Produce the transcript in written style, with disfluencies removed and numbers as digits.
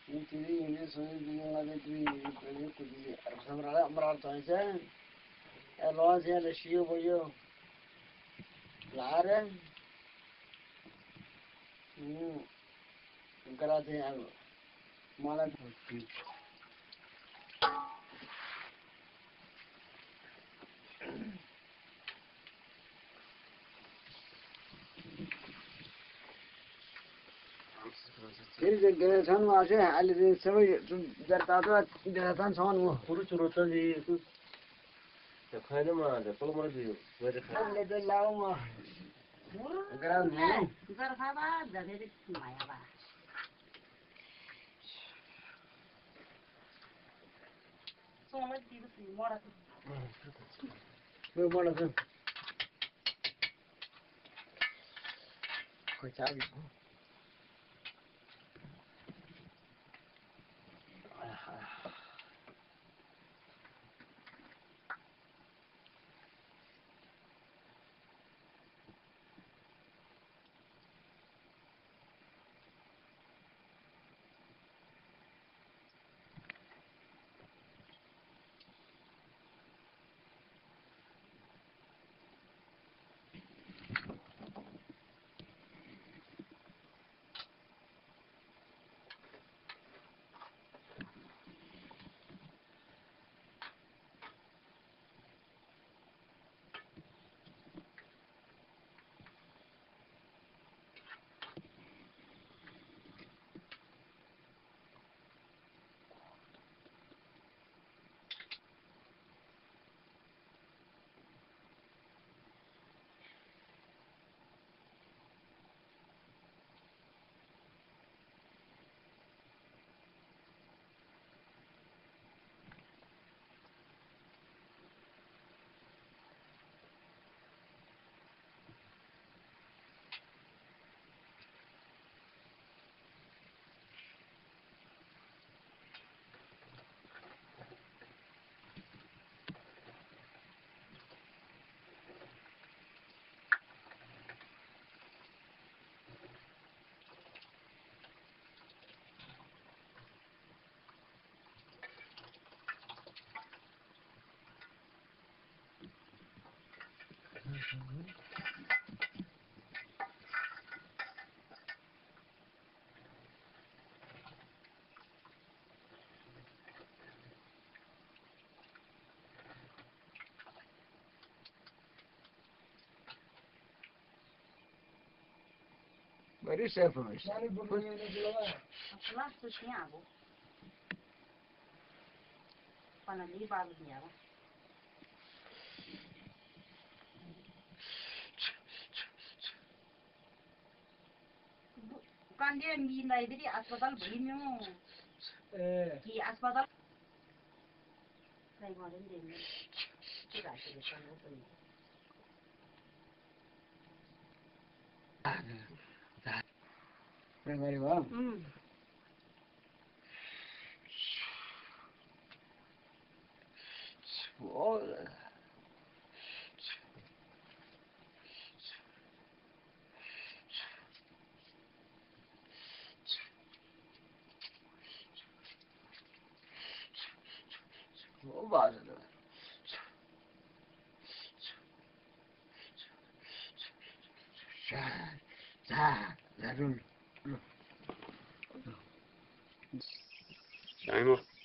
يمتلي يسوي بيوم بدري يكذي سمرة أمرار تانسان الواز يا لشيو بيو العارم كراتي على مالك إذا جلسان ماشى على ذي سوي درتاتوا جلسان سوان مو خروج روتا دي خاينة ما هذا كل مرة بيو غير خاينة اللي دلوا ما كرام مين زرفا با دبيت مايا با سوما دي بس مورا بيو ماله كوي تعبي Very safe for us. خلاص تشنيعه فانا لي بعض ديابا كان دي مين لايبري अस्पताल भइन्यो कि अस्पताल ट्राई गरेन दिने के राखेको छ म पनि Very well. Oh. Oh, bad. Shine